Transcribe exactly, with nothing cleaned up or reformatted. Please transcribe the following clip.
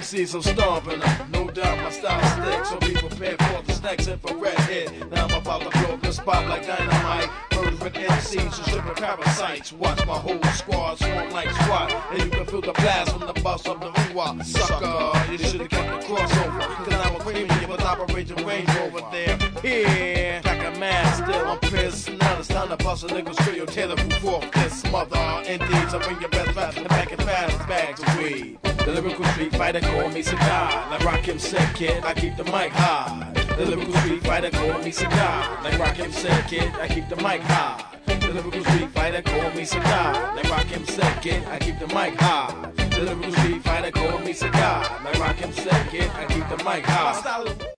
Cs, I'm stomping them. No doubt my style sticks, so be prepared for the snacks and for red hit. Now I'm about to blow up the spot like dynamite. Murdering M Cs and stripping parasites. Watch my whole squad swarm like SWAT. And you can feel the blast from the bus of the ooh-wah. Sucker, you should've kept the crossover. Cause I'm a premium with operating Range Rover there. Here, like a man still, I'm pissed. Now it's time to bust a nigga straight your tailor proof off this mother. Indeed, so bring your best fast and back and fast bags of weed. The lyrical street fighter call me cigar. Like Rakim said, kid, I keep the mic high. The lyrical street fighter call me cigar. Like Rakim said, kid, I keep the mic high. The lyrical street fighter call me cigar. Like Rakim said, kid, I keep the mic high. The lyrical street fighter call me cigar. Like Rakim said, kid, I keep the mic high.